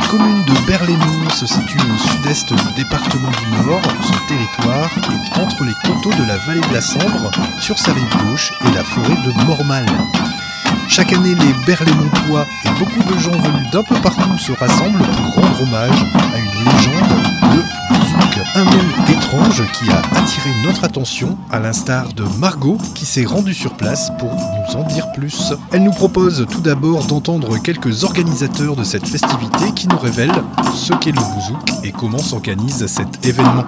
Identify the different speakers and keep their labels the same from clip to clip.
Speaker 1: commune de Berlaymont se situe au sud-est du département du Nord. Son territoire est entre les coteaux de la vallée de la Sambre, sur sa rive gauche, et la forêt de Mormal. Chaque année, les Berlaymontois et beaucoup de gens venus d'un peu partout se rassemblent pour rendre hommage à une légende, le Bouzouk. Un nom étrange qui a attiré notre attention, à l'instar de Margot qui s'est rendue sur place pour nous en dire plus. Elle nous propose tout d'abord d'entendre quelques organisateurs de cette festivité qui nous révèlent ce qu'est le Bouzouk et comment s'organise cet événement.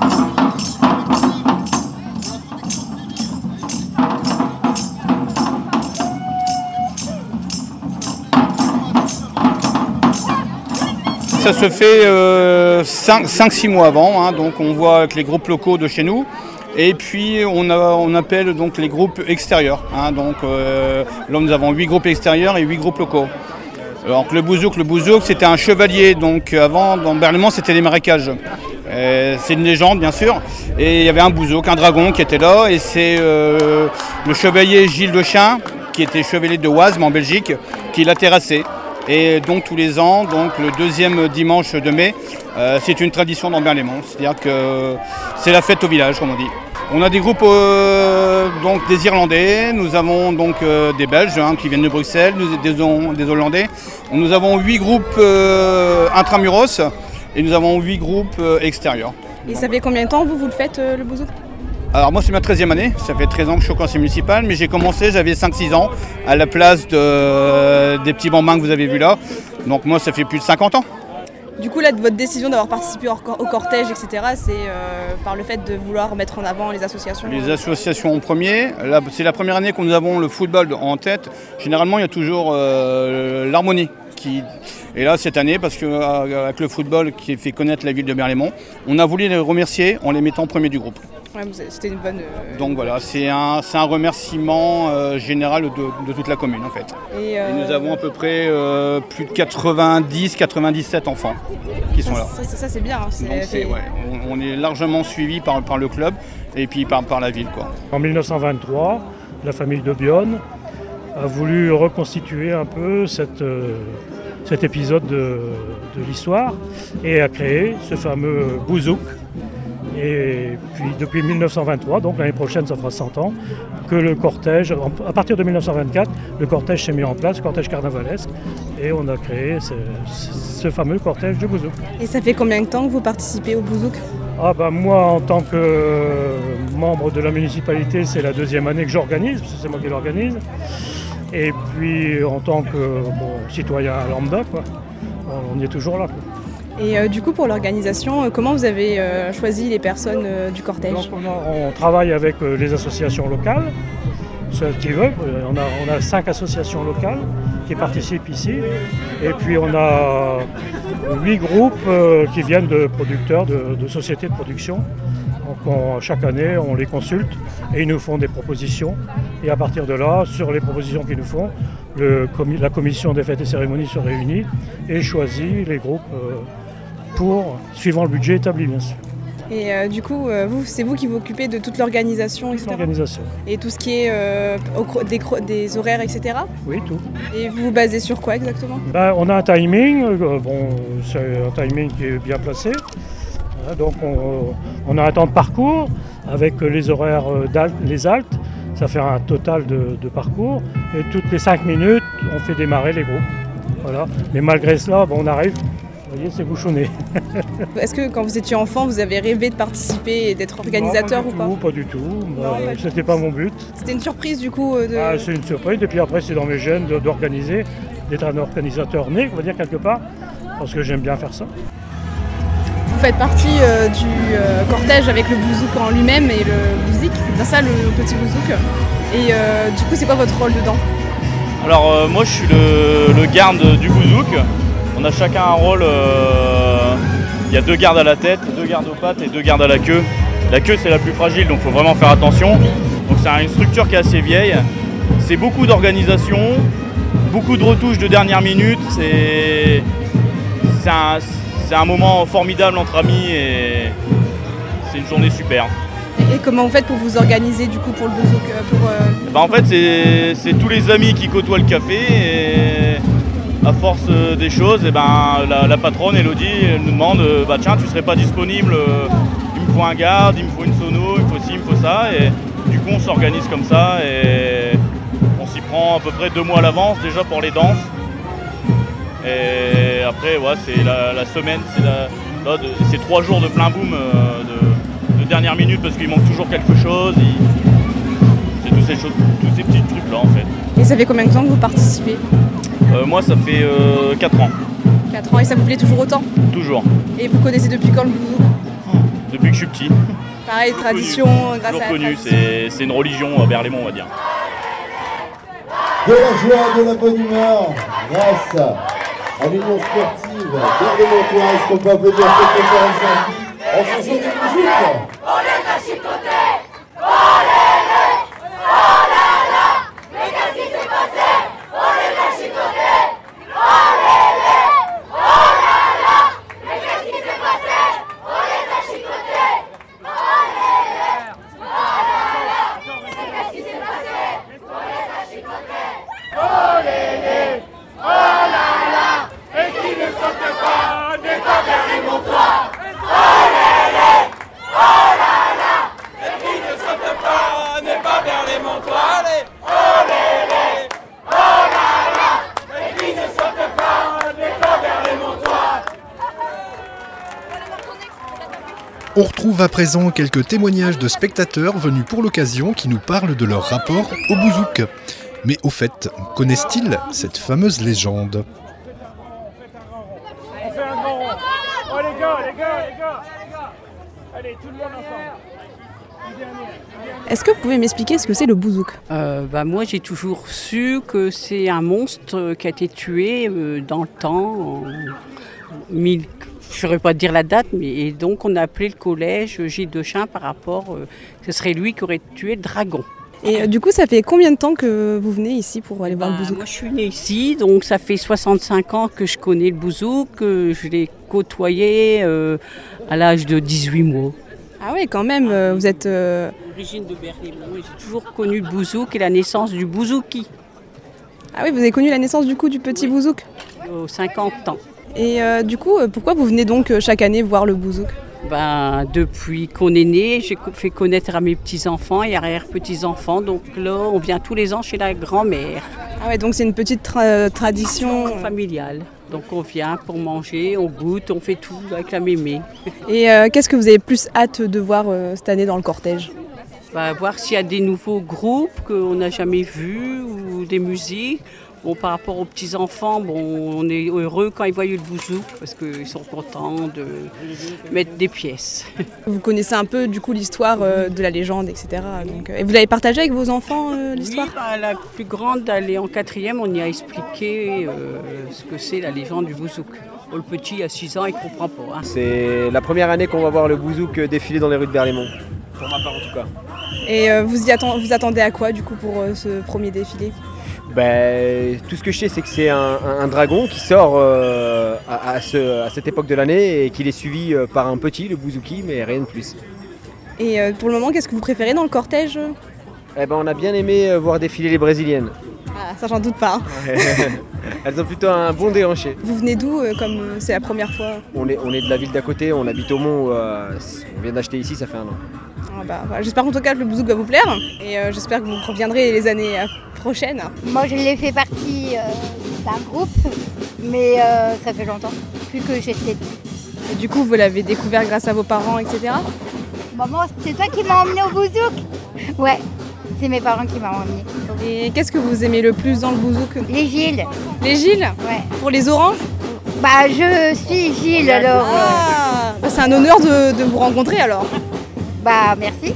Speaker 2: Ça se fait 5-6 mois avant, donc on voit avec les groupes locaux de chez nous. Et puis on appelle donc les groupes extérieurs. Là nous avons 8 groupes extérieurs et 8 groupes locaux. Alors le Bouzouk c'était un chevalier, donc avant dans Berlaymont c'était les marécages. C'est une légende bien sûr. Et il y avait un Bouzouk, un dragon qui était là, et c'est le chevalier Gilles de Chien, qui était chevalier de Oismes en Belgique, qui l'a terrassé. Et donc tous les ans, donc le deuxième dimanche de mai, c'est une tradition dans Berlaymont, c'est-à-dire que c'est la fête au village, comme on dit. On a des groupes donc des Irlandais, nous avons donc des Belges qui viennent de Bruxelles, des Hollandais. Nous avons 8 groupes intramuros et nous avons 8 groupes extérieurs.
Speaker 3: Et ça fait combien de temps vous le faites le Bouzouk ?
Speaker 2: Alors moi c'est ma 13e année, ça fait 13 ans que je suis au conseil municipal, mais j'ai commencé, j'avais 5-6 ans, à la place des petits bambins que vous avez vus là. Donc moi ça fait plus de 50 ans.
Speaker 3: Du coup là, votre décision d'avoir participé au cortège, etc., c'est par le fait de vouloir mettre en avant les associations.
Speaker 2: Les associations en premier, là, c'est la première année que nous avons le football en tête. Généralement il y a toujours l'harmonie. Et là cette année, parce qu'avec le football qui fait connaître la ville de Berlaymont, on a voulu les remercier en les mettant premier du groupe.
Speaker 3: Ouais, c'était une bonne...
Speaker 2: Donc voilà, c'est un remerciement général de toute la commune en fait. Et nous avons à peu près plus de 90-97 enfants qui sont là.
Speaker 3: Ça c'est bien.
Speaker 2: On est largement suivi par le club et puis par la ville, quoi.
Speaker 4: En 1923, la famille de Bionne a voulu reconstituer un peu cet épisode de l'histoire et a créé ce fameux Bouzouk. Et puis depuis 1923, donc l'année prochaine ça fera 100 ans, que le cortège, à partir de 1924, le cortège s'est mis en place, le cortège carnavalesque, et on a créé ce fameux cortège de Bouzouk.
Speaker 3: Et ça fait combien de temps que vous participez au Bouzouk ?
Speaker 4: Moi, en tant que membre de la municipalité, c'est la 2e année que j'organise, parce que c'est moi qui l'organise. Et puis en tant que citoyen lambda, on y est toujours là.
Speaker 3: Et du coup, pour l'organisation, comment vous avez choisi les personnes du cortège ?
Speaker 4: Donc, on travaille avec les associations locales, celles qui veulent. On a 5 associations locales qui participent ici. Et puis on a 8 groupes qui viennent de producteurs, de sociétés de production. Donc chaque année, on les consulte et ils nous font des propositions. Et à partir de là, sur les propositions qu'ils nous font, la commission des fêtes et cérémonies se réunit et choisit les groupes suivant le budget établi, bien sûr.
Speaker 3: Et du coup, c'est vous qui vous occupez de toute l'organisation, etc.
Speaker 4: L'organisation.
Speaker 3: Et tout ce qui est des horaires, etc.
Speaker 4: Oui, tout.
Speaker 3: Et vous vous basez sur quoi exactement ?
Speaker 4: On a un timing, c'est un timing qui est bien placé. Donc on a un temps de parcours avec les horaires les haltes. Ça fait un total de parcours. Et toutes les 5 minutes, on fait démarrer les groupes. Voilà. Mais malgré cela, on arrive. Vous voyez, c'est bouchonné.
Speaker 3: Est-ce que quand vous étiez enfant, vous avez rêvé de participer et d'être organisateur ou pas ?
Speaker 4: Pas du tout. C'était pas mon but.
Speaker 3: C'était une surprise du coup
Speaker 4: C'est une surprise. Et puis après, c'est dans mes gènes d'organiser, d'être un organisateur né, on va dire quelque part, parce que j'aime bien faire ça.
Speaker 3: Vous faites partie du cortège avec le Bouzouk en lui-même et le Bouzik, c'est bien ça le petit Bouzouk. Et du coup, c'est quoi votre rôle dedans ?
Speaker 5: Alors moi, je suis le garde du Bouzouk. On a chacun un rôle, il y a 2 gardes à la tête, 2 gardes aux pattes et 2 gardes à la queue. La queue c'est la plus fragile, donc il faut vraiment faire attention. Donc c'est une structure qui est assez vieille. C'est beaucoup d'organisation, beaucoup de retouches de dernière minute. C'est un moment formidable entre amis et c'est une journée super.
Speaker 3: Et comment vous faites pour vous organiser du coup pour le Bouzouk
Speaker 5: En fait c'est tous les amis qui côtoient le café à force des choses, et la patronne Elodie elle nous demande tiens, tu serais pas disponible, il me faut un garde, il me faut une sono, il me faut ci, il me faut ça, et du coup on s'organise comme ça et on s'y prend à peu près 2 mois à l'avance déjà pour les danses. Et après c'est la semaine, c'est 3 jours de plein boom de dernière minute parce qu'il manque toujours quelque chose. C'est tous ces petits trucs là en fait.
Speaker 3: Et ça fait combien de temps que vous participez ?
Speaker 5: Moi ça fait 4 ans.
Speaker 3: 4 ans, et ça vous plaît toujours autant ?
Speaker 5: Toujours.
Speaker 3: Et vous connaissez depuis quand le bouzouk ?
Speaker 5: Depuis que je suis petit.
Speaker 3: Pareil, tradition, grâce
Speaker 5: toujours
Speaker 3: à la
Speaker 5: connu,
Speaker 3: tradition.
Speaker 5: c'est une religion à Berlaymont on va dire.
Speaker 6: De la joie, de la bonne humeur, grâce à l'Union sportive berlaymontoise, qu'on peut applaudir cette conférence en ce jour du bouzouk.
Speaker 7: On les a chicotés. Oh là là, mais qu'est-ce qui s'est passé? On les a chicotés. Oh là là, mais qu'est-ce qui s'est passé? On les a chicotés. Oh là là, mais qu'est-ce qui s'est passé? On les a chicotés. Oh là là, et qui ne saute pas n'est pas berlaymontois. Oh là là, et qui ne saute pas n'est pas berlaymontois. Allez, oh là là, et qui ne saute pas n'est pas berlaymontois.
Speaker 1: On retrouve à présent quelques témoignages de spectateurs venus pour l'occasion qui nous parlent de leur rapport au bouzouk. Mais au fait, connaissent-ils cette fameuse légende ?
Speaker 4: On fait un grand rond. Oh les gars. Allez, tout le monde ensemble.
Speaker 3: Est-ce que vous pouvez m'expliquer ce que c'est le bouzouk ?
Speaker 8: Moi j'ai toujours su que c'est un monstre qui a été tué dans le temps, je ne saurais pas dire la date, mais et donc on a appelé le collège Gilles Dechin par rapport, ce serait lui qui aurait tué le dragon.
Speaker 3: Et du coup, ça fait combien de temps que vous venez ici pour aller voir le bouzouk ?
Speaker 8: Moi je suis née ici, donc ça fait 65 ans que je connais le bouzouk, je l'ai côtoyé à l'âge de 18 mois.
Speaker 3: Ah oui, quand même, vous êtes...
Speaker 8: L'origine de Berlaymont, j'ai toujours connu le bouzouk et la naissance du bouzouki.
Speaker 3: Ah oui, vous avez connu la naissance du petit bouzouk ?
Speaker 8: Aux 50 ans.
Speaker 3: Et du coup, pourquoi vous venez donc chaque année voir le bouzouk ?
Speaker 8: Depuis qu'on est né, j'ai fait connaître à mes petits-enfants et arrière-petits-enfants. Donc là, on vient tous les ans chez la grand-mère.
Speaker 3: Ah ouais, donc c'est une petite tradition
Speaker 8: familiale. Donc on vient pour manger, on goûte, on fait tout avec la mémé.
Speaker 3: Et qu'est-ce que vous avez plus hâte de voir cette année dans le cortège ?
Speaker 8: Voir s'il y a des nouveaux groupes qu'on n'a jamais vus ou des musiques. Bon, par rapport aux petits-enfants, on est heureux quand ils voient le bouzouk parce qu'ils sont contents de mettre des pièces.
Speaker 3: Vous connaissez un peu du coup l'histoire de la légende, etc. Donc, et vous l'avez partagé avec vos enfants, l'histoire ?
Speaker 8: Oui, la plus grande, elle est en 4e, on y a expliqué ce que c'est la légende du bouzouk. Le petit, à 6 ans, il ne comprend pas. Hein.
Speaker 9: C'est la première année qu'on va voir le bouzouk défiler dans les rues de Berlaymont, pour ma part en tout cas.
Speaker 3: Et vous attendez à quoi du coup pour ce premier défilé ?
Speaker 9: Tout ce que je sais, c'est que c'est un dragon qui sort à cette époque de l'année et qu'il est suivi par un petit, le bouzouki, mais rien de plus.
Speaker 3: Et pour le moment, qu'est-ce que vous préférez dans le cortège ?
Speaker 9: On a bien aimé voir défiler les brésiliennes.
Speaker 3: Ah, ça j'en doute pas. Hein.
Speaker 9: Elles ont plutôt un bon déhanché.
Speaker 3: Vous venez d'où comme c'est la première fois ?
Speaker 9: On est de la ville d'à côté, on habite au Mont, on vient d'acheter ici, ça fait 1 an.
Speaker 3: J'espère en tout cas que le bouzouk va vous plaire et j'espère que vous reviendrez les années prochaines.
Speaker 10: Moi je l'ai fait partie d'un groupe, mais ça fait longtemps, plus que j'étais petite.
Speaker 3: Et du coup vous l'avez découvert grâce à vos parents, etc.
Speaker 10: Maman, c'est toi qui m'as emmené au bouzouk ? Ouais, c'est mes parents qui m'ont emmené.
Speaker 3: Et qu'est-ce que vous aimez le plus dans le bouzouk ?
Speaker 10: Les Gilles.
Speaker 3: Les Gilles ?
Speaker 10: Ouais.
Speaker 3: Pour les oranges ?
Speaker 10: Je suis Gilles alors.
Speaker 3: C'est un honneur de vous rencontrer alors.
Speaker 10: Merci.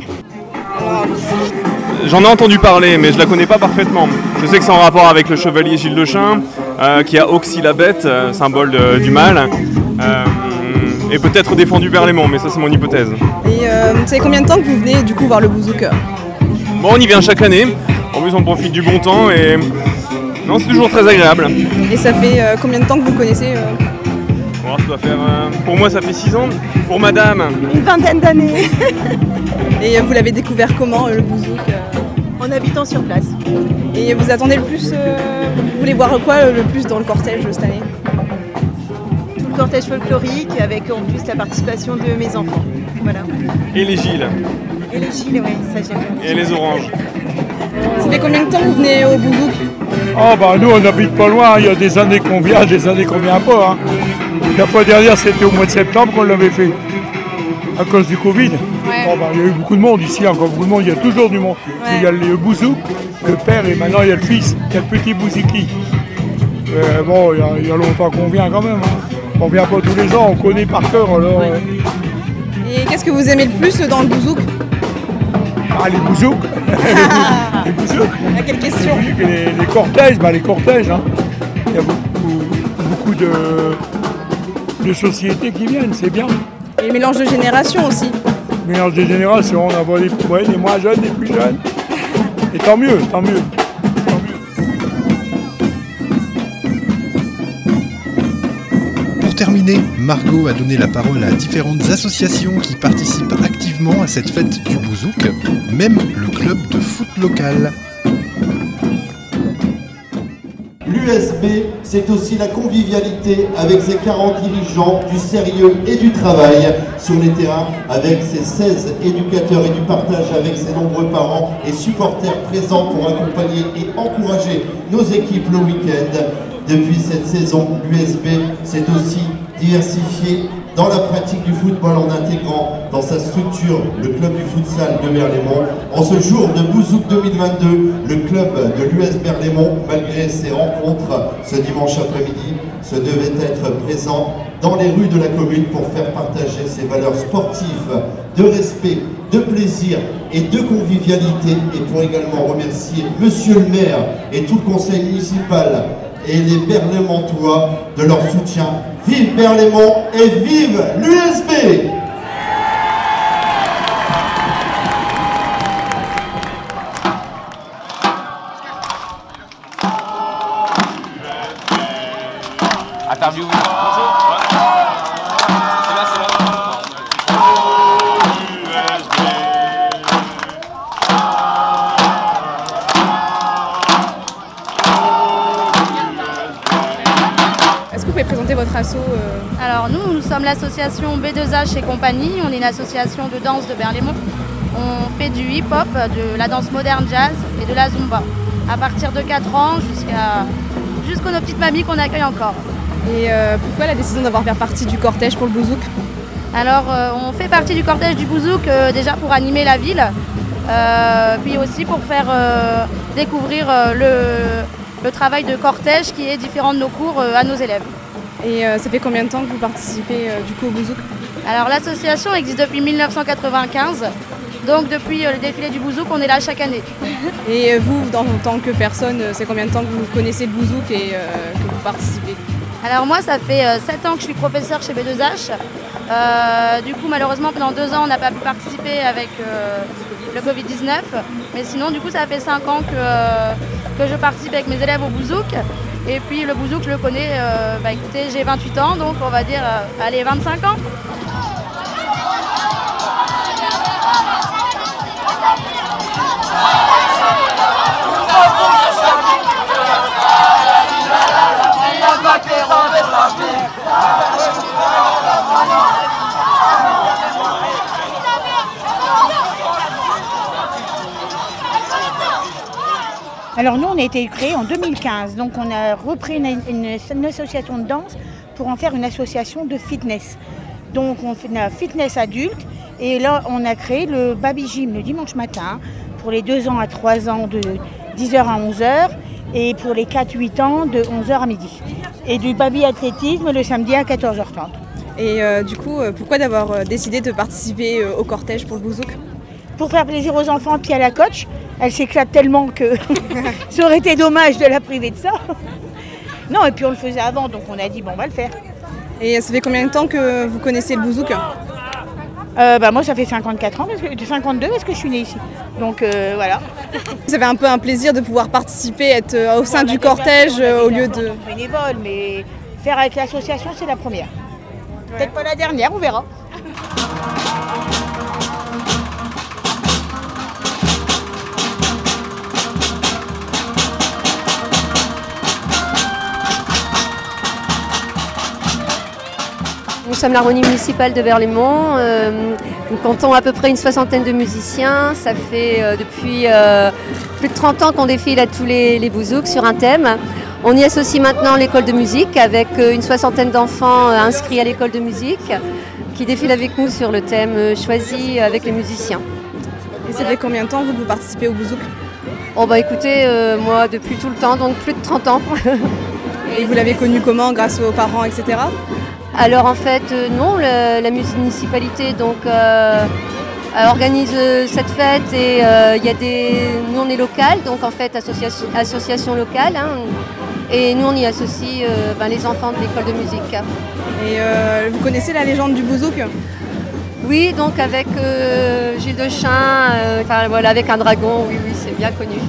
Speaker 11: J'en ai entendu parler, mais je la connais pas parfaitement. Je sais que c'est en rapport avec le chevalier Gilles Dechin, qui a oxy la bête, symbole du mal, et peut-être défendu Berlaymont, mais ça c'est mon hypothèse.
Speaker 3: Et vous savez combien de temps que vous venez du coup voir le bouzouk ?
Speaker 11: On y vient chaque année. En plus on profite du bon temps et non, c'est toujours très agréable.
Speaker 3: Et ça fait combien de temps que vous le connaissez
Speaker 11: Ça doit faire, pour moi ça fait 6 ans, pour madame
Speaker 3: une vingtaine d'années. Et vous l'avez découvert comment le bouzouk ?
Speaker 12: en habitant sur place.
Speaker 3: Et vous attendez le plus, vous voulez voir quoi le plus dans le cortège cette année?
Speaker 12: Tout le cortège folklorique avec en plus la participation de mes enfants. Voilà.
Speaker 11: Et les Gilles.
Speaker 12: Et les Gilles, oui, ça j'aime bien.
Speaker 11: Et les Oranges.
Speaker 3: Ça fait combien de temps que vous venez au Bouzouk?
Speaker 4: Nous on n'habite pas loin, il y a des années qu'on vient, des années qu'on vient pas. Hein. La fois dernière c'était au mois de septembre qu'on l'avait fait, à cause du Covid. Il y a eu beaucoup de monde ici, encore beaucoup de monde, il y a toujours du monde. Il y a le Bouzouk, le père et maintenant il y a le fils, il y a le petit Bouziki. Il y a longtemps qu'on vient quand même. Hein. On vient pas tous les ans, on connaît par cœur. Alors,
Speaker 3: Et qu'est-ce que vous aimez le plus dans le Bouzouk?
Speaker 4: Les Bouzouks. Les Bouzouks.
Speaker 3: À quelle question?
Speaker 4: Les cortèges, les cortèges. Hein. Il y a beaucoup de sociétés qui viennent, c'est bien.
Speaker 3: Et le mélange de générations aussi.
Speaker 4: Le mélange de générations, on a voit les moins jeunes, les plus jeunes. Et tant mieux, tant mieux.
Speaker 1: Pour terminer, Margot a donné la parole à différentes associations qui participent activement à cette fête du Bouzouk, même le club de foot local.
Speaker 6: L'USB, c'est aussi la convivialité avec ses 40 dirigeants, du sérieux et du travail sur les terrains, avec ses 16 éducateurs et du partage avec ses nombreux parents et supporters présents pour accompagner et encourager nos équipes le week-end. Depuis cette saison, l'USB s'est aussi diversifié dans la pratique du football en intégrant dans sa structure le club du futsal de Berlaymont. En ce jour de Bouzouk 2022, le club de l'US Berlaymont, malgré ses rencontres ce dimanche après-midi, se devait être présent dans les rues de la commune pour faire partager ses valeurs sportives de respect, de plaisir et de convivialité, et pour également remercier Monsieur le maire et tout le conseil municipal et les Berlaymontois de leur soutien. Vive Berlaymont et vive l'USB!
Speaker 13: Interview.
Speaker 3: Est-ce que vous pouvez présenter votre asso
Speaker 14: Alors nous sommes l'association B2H et compagnie. On est une association de danse de Berlaymont. On fait du hip-hop, de la danse moderne jazz et de la zumba. À partir de 4 ans jusqu'aux nos petites mamies qu'on accueille encore.
Speaker 3: Et pourquoi la décision d'avoir fait partie du cortège pour le Bouzouk?
Speaker 14: Alors on fait partie du cortège du Bouzouk déjà pour animer la ville, puis aussi pour faire découvrir le travail de cortège qui est différent de nos cours à nos élèves.
Speaker 3: Et ça fait combien de temps que vous participez du coup au Bouzouk?
Speaker 14: Alors l'association existe depuis 1995, donc depuis le défilé du Bouzouk, on est là chaque année.
Speaker 3: Et vous, en tant que personne, c'est combien de temps que vous connaissez le Bouzouk et que vous participez?
Speaker 14: Alors moi, ça fait 7 ans que je suis professeure chez B2H. Du coup, malheureusement, pendant 2 ans, on n'a pas pu participer avec le Covid-19. Mais sinon, du coup, ça fait 5 ans que je participe avec mes élèves au Bouzouk. Et puis le Bouzouk, je le connais, écoutez, j'ai 28 ans, donc on va dire, allez, 25 ans.
Speaker 15: Alors nous, on a été créé en 2015, donc on a repris une association de danse pour en faire une association de fitness. Donc on fait la fitness adulte et là on a créé le baby gym le dimanche matin pour les 2 ans à 3 ans de 10h à 11h et pour les 4-8 ans de 11h à midi. Et du baby athlétisme le samedi à 14h30.
Speaker 3: Et du coup, pourquoi d'avoir décidé de participer au cortège pour le Bouzouk?
Speaker 15: Pour faire plaisir aux enfants puis à la coach. Elle s'éclate tellement que ça aurait été dommage de la priver de ça. Non, et puis on le faisait avant, donc on a dit bon, on va le faire.
Speaker 3: Et ça fait combien de temps que vous connaissez le Bouzouk?
Speaker 15: Moi, ça fait 54 ans, 52 parce que je suis née ici. Donc voilà.
Speaker 3: Vous avez un peu un plaisir de pouvoir participer, être au sein du cortège au lieu de...
Speaker 15: bénévole, mais faire avec l'association, c'est la première. Peut-être pas la dernière, on verra.
Speaker 16: sommes l'harmonie municipale de Berlaymont. Nous comptons à peu près une 60aine de musiciens. Ça fait depuis plus de 30 ans qu'on défile à tous les bouzouks sur un thème. On y associe maintenant l'école de musique avec une 60aine d'enfants inscrits à l'école de musique qui défilent avec nous sur le thème choisi avec les musiciens.
Speaker 3: Et ça fait combien de temps vous participez au bouzouk?
Speaker 16: Oh bah écoutez, moi depuis tout le temps, donc plus de 30 ans.
Speaker 3: Et vous l'avez connu comment? Grâce aux parents, etc.
Speaker 16: Alors en fait, non, la municipalité donc, organise cette fête et nous on est local, donc en fait association locale. Hein, et nous on y associe les enfants de l'école de musique.
Speaker 3: Et vous connaissez la légende du bouzouk?
Speaker 16: Oui, donc avec Gilles Dechain, avec un dragon, oui, c'est bien connu.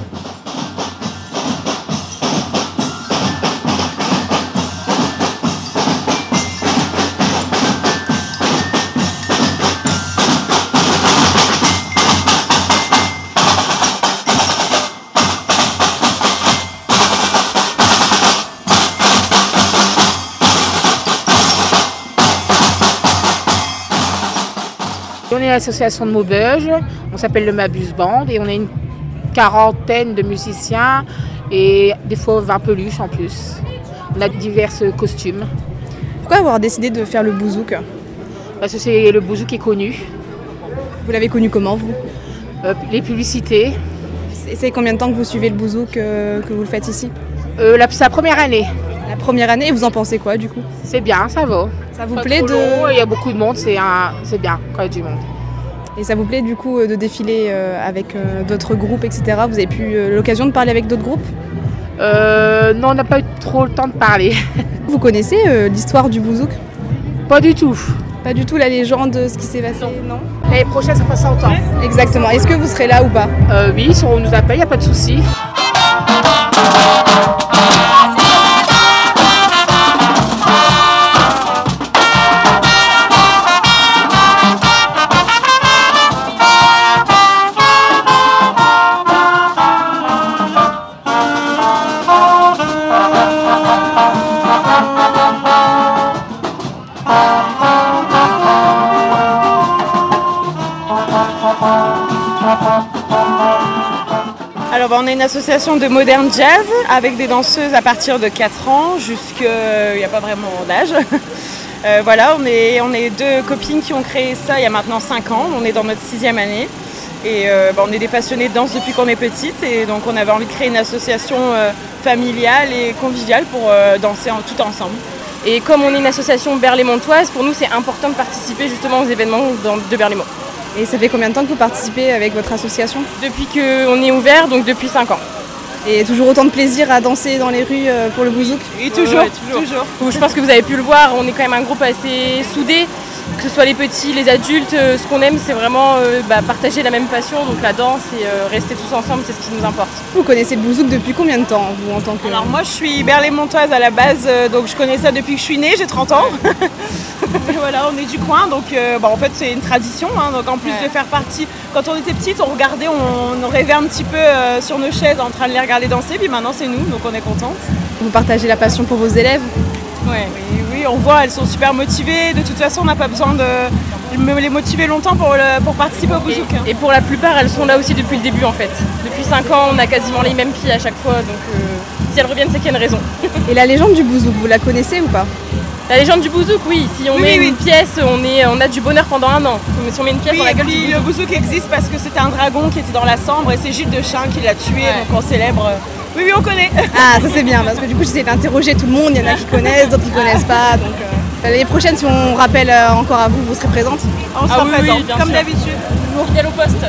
Speaker 17: On est l'association de Maubeuge, on s'appelle le Mabuse Band et on a une 40aine de musiciens et des fois 20 peluches en plus. On a divers costumes.
Speaker 3: Pourquoi avoir décidé de faire le bouzouk?
Speaker 17: Parce que c'est le bouzouk qui est connu.
Speaker 3: Vous l'avez connu comment vous?
Speaker 17: Les publicités.
Speaker 3: C'est combien de temps que vous suivez le bouzouk, que vous le faites ici?
Speaker 17: C'est la première année.
Speaker 3: La première année, et vous en pensez quoi du coup?
Speaker 17: C'est bien, ça va.
Speaker 3: Ça vous plaît de...
Speaker 17: Il y a beaucoup de monde, c'est bien quand il y a du monde.
Speaker 3: Et ça vous plaît du coup de défiler avec d'autres groupes, etc. Vous avez pu l'occasion de parler avec d'autres groupes?
Speaker 17: Non, on n'a pas eu trop le temps de parler.
Speaker 3: Vous connaissez l'histoire du bouzouk?
Speaker 17: Pas du tout.
Speaker 3: Pas du tout la légende de ce qui s'est passé, non?
Speaker 17: L'année prochaine, ça fera 100 ans.
Speaker 3: Exactement. Est-ce que vous serez là ou pas?
Speaker 17: Oui, si on nous appelle, il n'y a pas de souci.
Speaker 18: Alors on est une association de modern jazz avec des danseuses à partir de 4 ans jusqu'à... Il n'y a pas vraiment d'âge. Voilà, on est deux copines qui ont créé ça il y a maintenant 5 ans. On est dans notre 6e année. Et on est des passionnés de danse depuis qu'on est petite. Et donc on avait envie de créer une association familiale et conviviale pour danser tout ensemble.
Speaker 19: Et comme on est une association berlaymontoise, pour nous c'est important de participer justement aux événements de Berlaymont.
Speaker 3: Et ça fait combien de temps que vous participez avec votre association?
Speaker 19: Depuis qu'on est ouvert, donc depuis 5 ans.
Speaker 3: Et toujours autant de plaisir à danser dans les rues pour le bouzouk?
Speaker 19: Oui, toujours. Je pense que vous avez pu le voir, on est quand même un groupe assez soudé, que ce soit les petits, les adultes. Ce qu'on aime, c'est vraiment partager la même passion, donc la danse et rester tous ensemble, c'est ce qui nous importe.
Speaker 3: Vous connaissez le bouzouk depuis combien de temps, vous, en tant que...
Speaker 18: Alors moi, je suis berlaymontoise à la base, donc je connais ça depuis que je suis née, j'ai 30 ans. Et voilà, on est du coin, donc en fait c'est une tradition. Hein, donc en plus de faire partie, quand on était petite, on regardait, on rêvait un petit peu sur nos chaises en train de les regarder danser, puis maintenant c'est nous, donc on est contente.
Speaker 3: Vous partagez la passion pour vos élèves?
Speaker 18: Oui, on voit, elles sont super motivées. De toute façon, on n'a pas besoin de les motiver longtemps pour participer au bouzouk.
Speaker 19: Et pour la plupart, elles sont là aussi depuis le début en fait. Depuis 5 ans, on a quasiment les mêmes filles à chaque fois, donc si elles reviennent, c'est qu'il y a une raison.
Speaker 3: Et la légende du bouzouk, vous la connaissez ou pas?
Speaker 19: La légende du bouzouk, oui. Si on met une pièce, on a du bonheur pendant 1 an. Si on met une pièce dans la gueule du bouzouk.
Speaker 18: Le bouzouk existe parce que c'était un dragon qui était dans la Sambre et c'est Gilles Dechain qui l'a tué, donc on célèbre. Oui, on connaît.
Speaker 3: Ah, ça c'est bien, parce que du coup j'essaie d'interroger tout le monde, il y en a qui connaissent, d'autres qui connaissent pas. Donc l'année prochaine, si on rappelle encore à vous, vous serez présente?
Speaker 18: On sera présente, comme d'habitude.
Speaker 19: Fidèle au poste.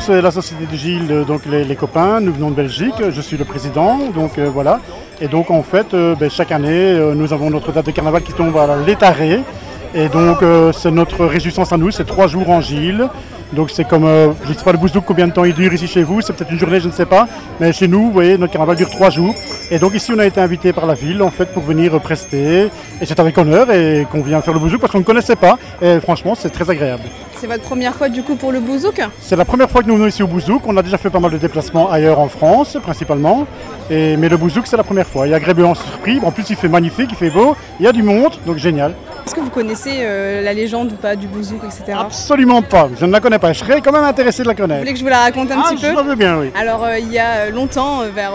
Speaker 20: c'est la société de Gilles, donc les copains, nous venons de Belgique, je suis le président, donc voilà. Et donc en fait, chaque année, nous avons notre date de carnaval qui tombe à l'Étaré. Et donc c'est notre réjouissance à nous, c'est 3 jours en Gilles. Donc c'est comme, je ne sais pas le bouzouk combien de temps il dure ici chez vous, c'est peut-être une journée, je ne sais pas. Mais chez nous, vous voyez, notre carnaval dure 3 jours. Et donc ici on a été invité par la ville en fait pour venir prester. Et c'est avec honneur et qu'on vient faire le bouzouk parce qu'on ne connaissait pas. Et franchement c'est très agréable.
Speaker 3: C'est votre première fois du coup pour le bouzouk?
Speaker 20: C'est la première fois que nous venons ici au bouzouk. On a déjà fait pas mal de déplacements ailleurs en France principalement. Mais le bouzouk c'est la première fois. Il y a agréablement surpris. En plus il fait magnifique, il fait beau. Il y a du monde, donc génial.
Speaker 3: Est-ce que vous connaissez la légende ou pas du bouzouk, etc.
Speaker 20: Absolument pas, je ne la connais pas. Je serais quand même intéressé de la connaître.
Speaker 3: Vous voulez que je vous la raconte un petit peu?
Speaker 20: Je la veux bien, oui.
Speaker 3: Alors il y a longtemps, vers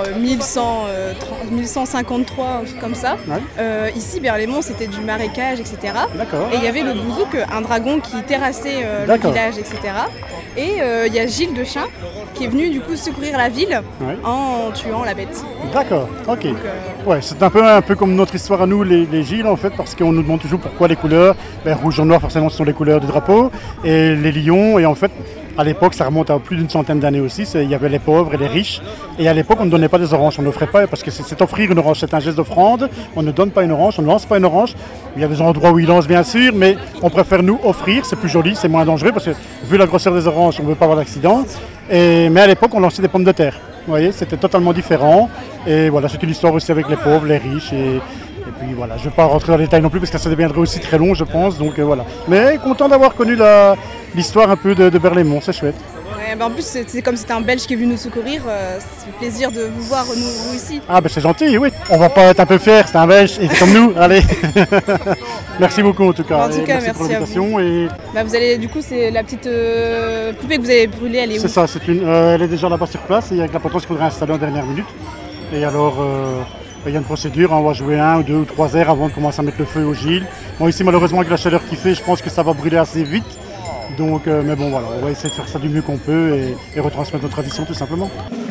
Speaker 3: 1153, un truc comme ça, ici Berlaymont c'était du marécage, etc.
Speaker 20: D'accord.
Speaker 3: Et il y avait le bouzouk, un dragon qui terrassait le village, etc. Et il y a Gilles de Chain qui est venu du coup secourir la ville en tuant la bête.
Speaker 20: D'accord, ok. Donc, ouais, c'est un peu comme notre histoire à nous, les Gilles en fait, parce qu'on nous demande toujours pourquoi les couleurs. Rouge et noir forcément ce sont les couleurs du drapeau. Et les lions, et en fait à l'époque ça remonte à plus d'une centaine d'années aussi, il y avait les pauvres et les riches. Et à l'époque on ne donnait pas des oranges, on n'offrait pas, parce que c'est offrir une orange, c'est un geste d'offrande. On ne donne pas une orange, on ne lance pas une orange. Il y a des endroits où ils lancent bien sûr, mais on préfère nous offrir, c'est plus joli, c'est moins dangereux, parce que vu la grosseur des oranges on ne veut pas avoir d'accident. Mais à l'époque on lançait des pommes de terre, vous voyez, c'était totalement différent. Et voilà, c'est une histoire aussi avec les pauvres, les riches. Et puis voilà, je ne vais pas rentrer dans les détails non plus parce que ça deviendrait aussi très long je pense, donc voilà. Mais content d'avoir connu l'histoire un peu de Berlaymont, c'est chouette.
Speaker 3: Ouais, en plus c'est comme c'était un Belge qui est venu nous secourir, c'est un plaisir de vous voir vous ici.
Speaker 20: Ah c'est gentil, oui, on va pas être un peu fiers, c'est un Belge, et comme nous, allez. Merci beaucoup en tout cas.
Speaker 3: En tout cas, merci à vous.
Speaker 20: Et...
Speaker 3: vous allez, du coup c'est la petite poupée que vous avez brûlée, elle est où?
Speaker 20: C'est ça, elle est déjà là-bas sur place, et avec la potence qu'il faudrait installer en dernière minute. Et alors... il y a une procédure, on va jouer 1 ou 2 ou 3 heures avant de commencer à mettre le feu au Gilles. Bon ici malheureusement avec la chaleur qu'il fait, je pense que ça va brûler assez vite. Donc, mais bon voilà, on va essayer de faire ça du mieux qu'on peut et retransmettre nos traditions tout simplement.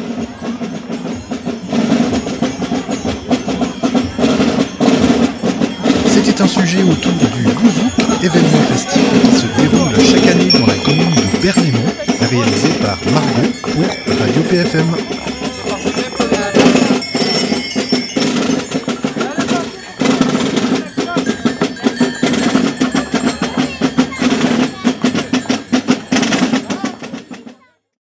Speaker 1: C'était un sujet autour du bouzouk, événement festif qui se déroule chaque année dans la commune de Berlaymont, réalisé par Margot pour Radio PFM.